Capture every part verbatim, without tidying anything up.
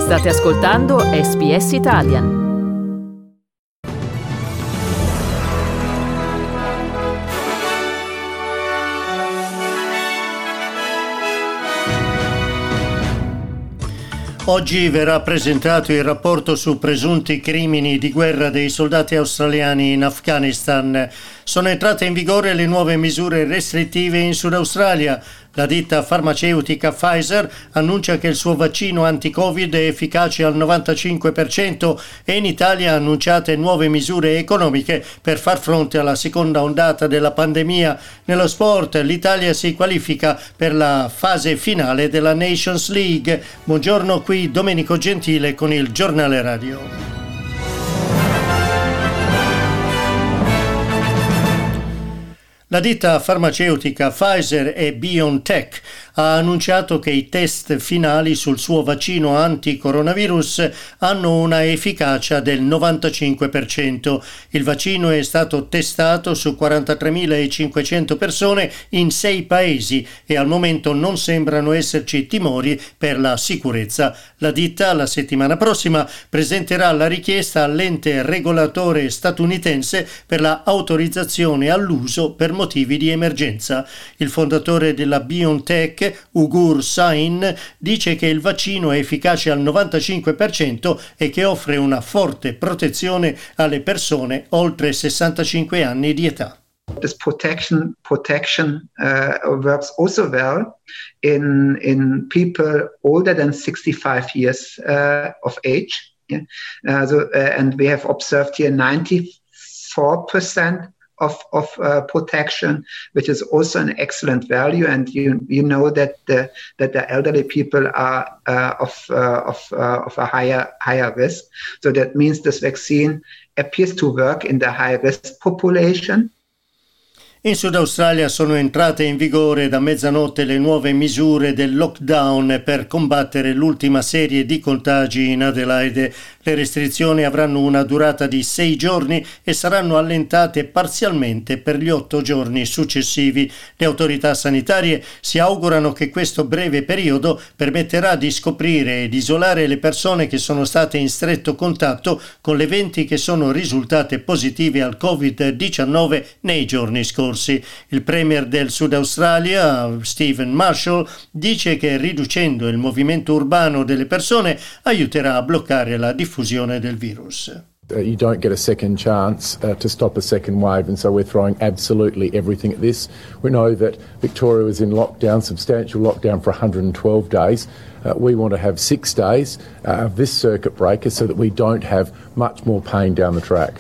State ascoltando S B S Italian. Oggi verrà presentato il rapporto su presunti crimini di guerra dei soldati australiani in Afghanistan. Sono entrate in vigore le nuove misure restrittive in Sud Australia. La ditta farmaceutica Pfizer annuncia che il suo vaccino anti-Covid è efficace al novantacinque per cento e in Italia ha annunciate nuove misure economiche per far fronte alla seconda ondata della pandemia. Nello sport l'Italia si qualifica per la fase finale della Nations League. Buongiorno, qui Domenico Gentile con il Giornale Radio. La ditta farmaceutica Pfizer e BioNTech ha annunciato che i test finali sul suo vaccino anti-coronavirus hanno una efficacia del novantacinque per cento. Il vaccino è stato testato su quarantatremilacinquecento persone in sei paesi e al momento non sembrano esserci timori per la sicurezza. La ditta la settimana prossima presenterà la richiesta all'ente regolatore statunitense per la autorizzazione all'uso per motivi di emergenza. Il fondatore della BioNTech, Ugur Sain, dice che il vaccino è efficace al novantacinque per cento e che offre una forte protezione alle persone oltre sessantacinque anni di età. This protection protection uh, works also well in in people older than sixty-five years uh, of age. Yeah? Uh, so, uh, and we have observed here ninety-four percent of of uh, protection, which is also an excellent value. And you you know that the that the elderly people are uh, of uh, of uh, of a higher higher risk. So that means this vaccine appears to work in the high risk population. In Sud Australia sono entrate in vigore da mezzanotte le nuove misure del lockdown per combattere l'ultima serie di contagi in Adelaide. Le restrizioni avranno una durata di sei giorni e saranno allentate parzialmente per gli otto giorni successivi. Le autorità sanitarie si augurano che questo breve periodo permetterà di scoprire ed isolare le persone che sono state in stretto contatto con le venti che sono risultate positive al covid diciannove nei giorni scorsi. Il premier del Sud Australia, Stephen Marshall, dice che riducendo il movimento urbano delle persone aiuterà a bloccare la diffusione del virus. Uh, you don't get a second chance uh, to stop a second wave, and so we're throwing absolutely everything at this. We know that Victoria was in lockdown, substantial lockdown for one hundred twelve days. Uh, we want to have six days uh, of this circuit breaker so that we don't have much more pain down the track.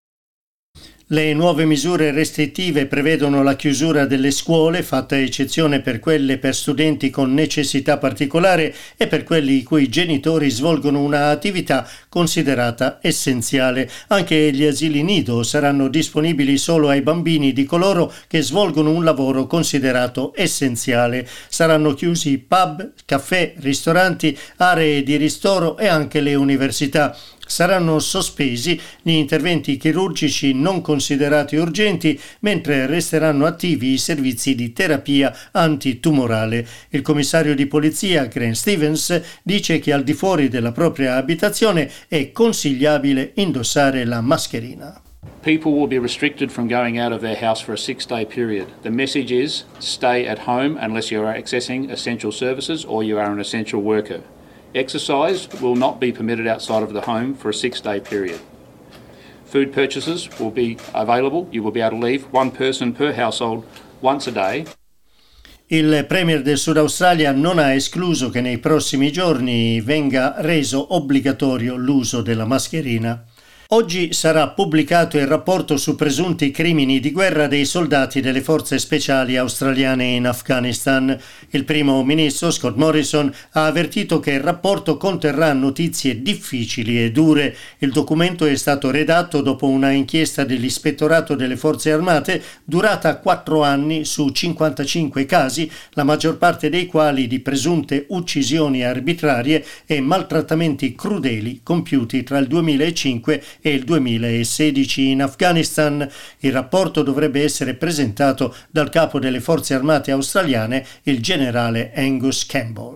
Le nuove misure restrittive prevedono la chiusura delle scuole, fatta eccezione per quelle per studenti con necessità particolare e per quelli i cui genitori svolgono una attività considerata essenziale. Anche gli asili nido saranno disponibili solo ai bambini di coloro che svolgono un lavoro considerato essenziale. Saranno chiusi pub, caffè, ristoranti, aree di ristoro e anche le università. Saranno sospesi gli interventi chirurgici non considerati urgenti, mentre resteranno attivi i servizi di terapia antitumorale. Il commissario di polizia, Grant Stevens, dice che al di fuori della propria abitazione è consigliabile indossare la mascherina. People will be restricted from going out of their house for a six-day period. The message is stay at home unless you are accessing essential services or you are an essential worker. Exercise will not be permitted outside of the home for a six-day period. Food purchases will be available. You will be able to leave one person per household once a day. Il premier del Sud Australia non ha escluso che nei prossimi giorni venga reso obbligatorio l'uso della mascherina. Oggi sarà pubblicato il rapporto su presunti crimini di guerra dei soldati delle forze speciali australiane in Afghanistan. Il primo ministro Scott Morrison ha avvertito che il rapporto conterrà notizie difficili e dure. Il documento è stato redatto dopo una inchiesta dell'Ispettorato delle Forze Armate durata quattro anni su cinquantacinque casi, la maggior parte dei quali di presunte uccisioni arbitrarie e maltrattamenti crudeli compiuti tra il duemilacinque e il duemilasedici in Afghanistan. Il rapporto dovrebbe essere presentato dal capo delle forze armate australiane, il generale Angus Campbell.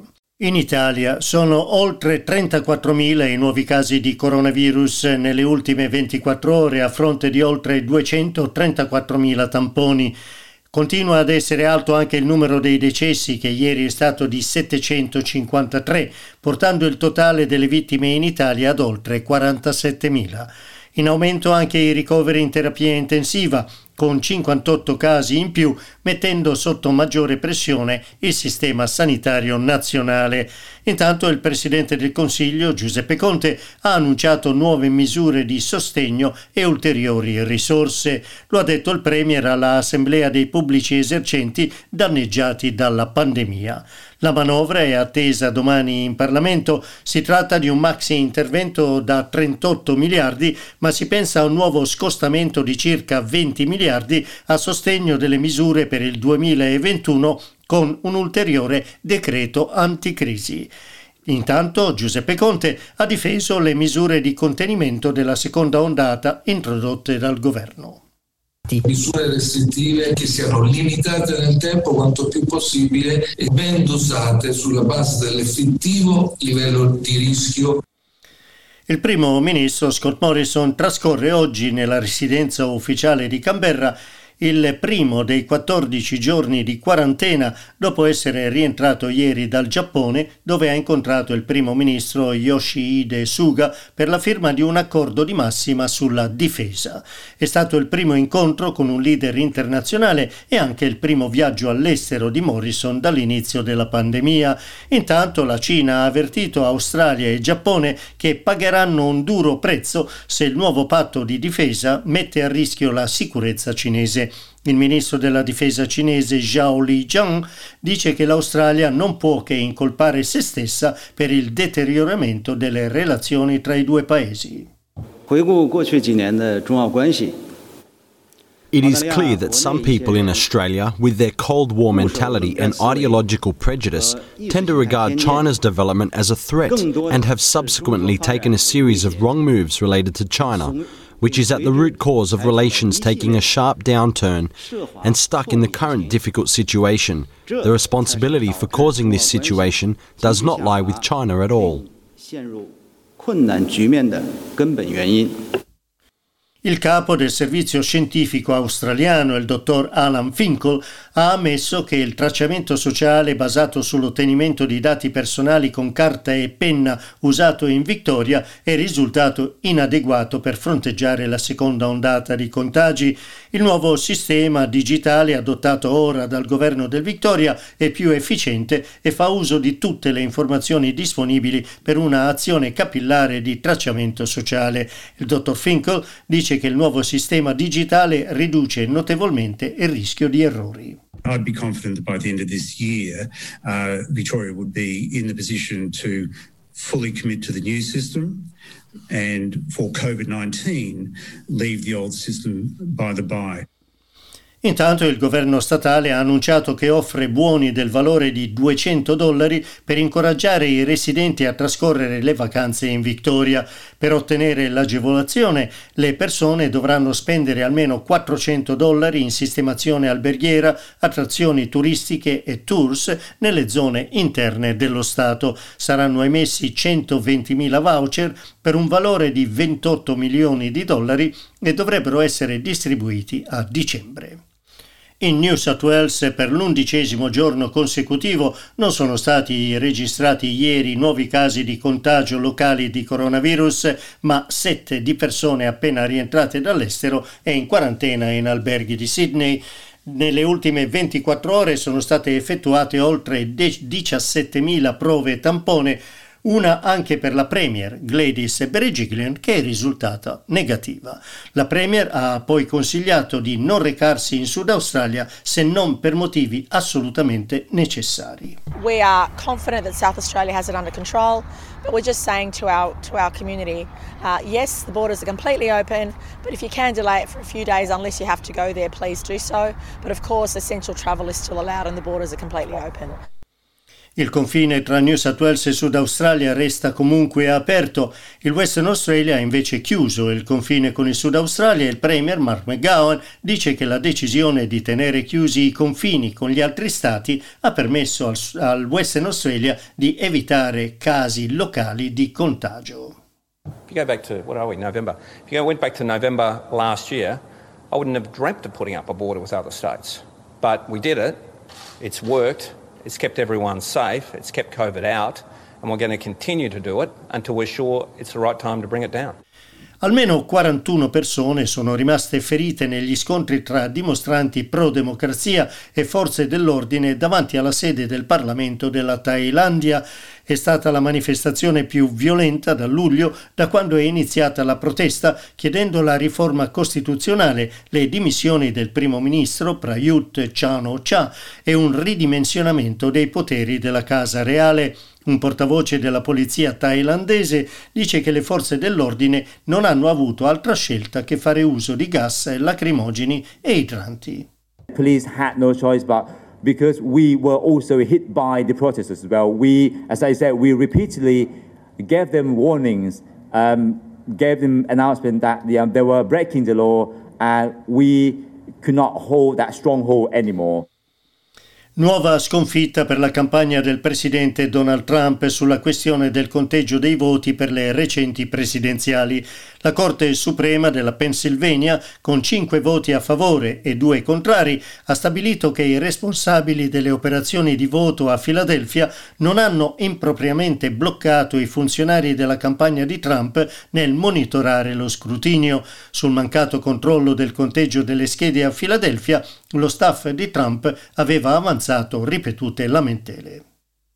In Italia sono oltre trentaquattromila i nuovi casi di coronavirus nelle ultime ventiquattro ore a fronte di oltre duecentotrentaquattromila tamponi. Continua ad essere alto anche il numero dei decessi, che ieri è stato di settecentocinquantatré, portando il totale delle vittime in Italia ad oltre quarantasettemila. In aumento anche i ricoveri in terapia intensiva, con cinquantotto casi in più, mettendo sotto maggiore pressione il sistema sanitario nazionale. Intanto il Presidente del Consiglio, Giuseppe Conte, ha annunciato nuove misure di sostegno e ulteriori risorse. Lo ha detto il Premier all'Assemblea dei pubblici esercenti danneggiati dalla pandemia. La manovra è attesa domani in Parlamento. Si tratta di un maxi intervento da trentotto miliardi, ma si pensa a un nuovo scostamento di circa venti miliardi a sostegno delle misure per il duemilaventuno con un ulteriore decreto anticrisi. Intanto Giuseppe Conte ha difeso le misure di contenimento della seconda ondata introdotte dal governo. Misure restrittive che siano limitate nel tempo quanto più possibile e ben dosate sulla base dell'effettivo livello di rischio. Il primo ministro Scott Morrison trascorre oggi nella residenza ufficiale di Canberra il primo dei quattordici giorni di quarantena dopo essere rientrato ieri dal Giappone, dove ha incontrato il primo ministro Yoshihide Suga per la firma di un accordo di massima sulla difesa. È stato il primo incontro con un leader internazionale e anche il primo viaggio all'estero di Morrison dall'inizio della pandemia. Intanto la Cina ha avvertito Australia e Giappone che pagheranno un duro prezzo se il nuovo patto di difesa mette a rischio la sicurezza cinese. Il ministro della difesa cinese Zhao Lijiang dice che l'Australia non può che incolpare se stessa per il deterioramento delle relazioni tra i due paesi. It is clear that some people in Australia, with their Cold War mentality and ideological prejudice, tend to regard China's development as a threat and have subsequently taken a series of wrong moves related to China, which is at the root cause of relations taking a sharp downturn and stuck in the current difficult situation. The responsibility for causing this situation does not lie with China at all. Il capo del servizio scientifico australiano, il dottor Alan Finkel, ha ammesso che il tracciamento sociale basato sull'ottenimento di dati personali con carta e penna usato in Victoria è risultato inadeguato per fronteggiare la seconda ondata di contagi. Il nuovo sistema digitale adottato ora dal governo del Victoria è più efficiente e fa uso di tutte le informazioni disponibili per una azione capillare di tracciamento sociale. Il dottor Finkel dice che il nuovo sistema digitale riduce notevolmente il rischio di errori. I'd be confident that by the end of this year, uh, Victoria would be in the position to fully commit to the new system and for COVID nineteen, leave the old system by the by. Intanto il governo statale ha annunciato che offre buoni del valore di duecento dollari per incoraggiare i residenti a trascorrere le vacanze in Victoria. Per ottenere l'agevolazione, le persone dovranno spendere almeno quattrocento dollari in sistemazione alberghiera, attrazioni turistiche e tours nelle zone interne dello Stato. Saranno emessi centoventimila voucher per un valore di ventotto milioni di dollari e dovrebbero essere distribuiti a dicembre. In New South Wales per l'undicesimo giorno consecutivo non sono stati registrati ieri nuovi casi di contagio locali di coronavirus, ma sette di persone appena rientrate dall'estero e in quarantena in alberghi di Sydney. Nelle ultime ventiquattro ore sono state effettuate oltre diciassettemila prove tampone, una anche per la Premier Gladys Berejiklian, che è risultata negativa. La Premier ha poi consigliato di non recarsi in Sud Australia se non per motivi assolutamente necessari. We are confident that South Australia has it under control, but we're just saying to our to our community, uh, yes, the borders are completely open, but if you can delay it for a few days unless you have to go there, please do so. But of course, essential travel is still allowed and the borders are completely open. Il confine tra New South Wales e Sud Australia resta comunque aperto. Il Western Australia ha invece chiuso il confine con il Sud Australia e il Premier Mark McGowan dice che la decisione di tenere chiusi i confini con gli altri stati ha permesso al, al Western Australia di evitare casi locali di contagio. If you go back to, what are we, November? If you went back to November last year, I wouldn't have dreamt of putting up a border with other states. But we did it. It's worked. It's kept everyone safe, it's kept COVID out, and we're going to continue to do it until we're sure it's the right time to bring it down. Almeno quarantuno persone sono rimaste ferite negli scontri tra dimostranti pro-democrazia e forze dell'ordine davanti alla sede del Parlamento della Thailandia. È stata la manifestazione più violenta da luglio, da quando è iniziata la protesta chiedendo la riforma costituzionale, le dimissioni del primo ministro Prayut Chan-o-cha e un ridimensionamento dei poteri della Casa Reale. Un portavoce della polizia thailandese dice che le forze dell'ordine non hanno avuto altra scelta che fare uso di gas lacrimogeni e idranti. Police had no choice but because we were also hit by the protesters as well. We, as I said, we repeatedly gave them warnings, um, gave them announcement that um, they were breaking the law and we could not hold that stronghold anymore. Nuova sconfitta per la campagna del presidente Donald Trump sulla questione del conteggio dei voti per le recenti presidenziali. La Corte Suprema della Pennsylvania, con cinque voti a favore e due contrari, ha stabilito che i responsabili delle operazioni di voto a Filadelfia non hanno impropriamente bloccato i funzionari della campagna di Trump nel monitorare lo scrutinio. Sul mancato controllo del conteggio delle schede a Filadelfia, lo staff di Trump aveva avanzato ripetute lamentele.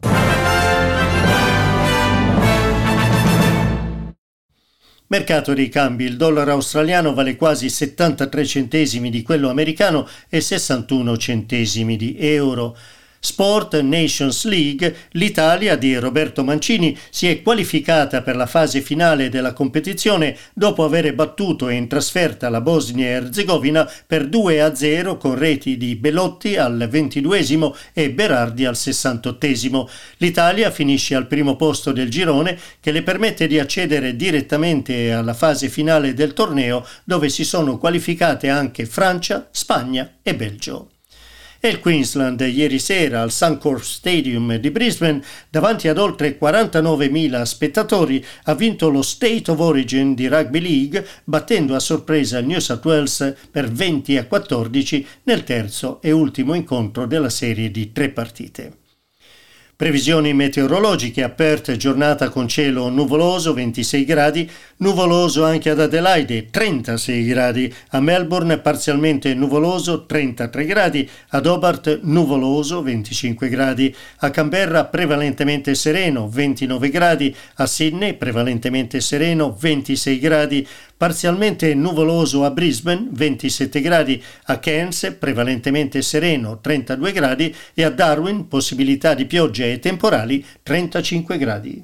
Mercato dei cambi: il dollaro australiano vale quasi settantatré centesimi di quello americano e sessantuno centesimi di euro. Sport Nations League, l'Italia di Roberto Mancini si è qualificata per la fase finale della competizione dopo aver battuto in trasferta la Bosnia e Erzegovina per due a zero con reti di Belotti al ventiduesimo e Berardi al sessantottesimo. L'Italia finisce al primo posto del girone che le permette di accedere direttamente alla fase finale del torneo, dove si sono qualificate anche Francia, Spagna e Belgio. E il Queensland ieri sera al Suncorp Stadium di Brisbane, davanti ad oltre quarantanovemila spettatori, ha vinto lo State of Origin di Rugby League, battendo a sorpresa il New South Wales per venti a quattordici nel terzo e ultimo incontro della serie di tre partite. Previsioni meteorologiche: a Perth giornata con cielo nuvoloso ventisei gradi, nuvoloso anche ad Adelaide trentasei gradi, a Melbourne parzialmente nuvoloso trentatré gradi, ad Hobart nuvoloso venticinque gradi, a Canberra prevalentemente sereno ventinove gradi, a Sydney prevalentemente sereno ventisei gradi, parzialmente nuvoloso a Brisbane ventisette gradi, a Cairns prevalentemente sereno trentadue gradi e a Darwin possibilità di piogge e temporali trentacinque gradi.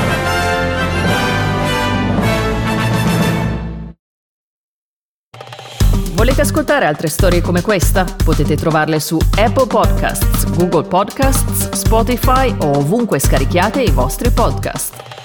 Volete ascoltare altre storie come questa? Potete trovarle su Apple Podcasts, Google Podcasts, Spotify o ovunque scarichiate i vostri podcast.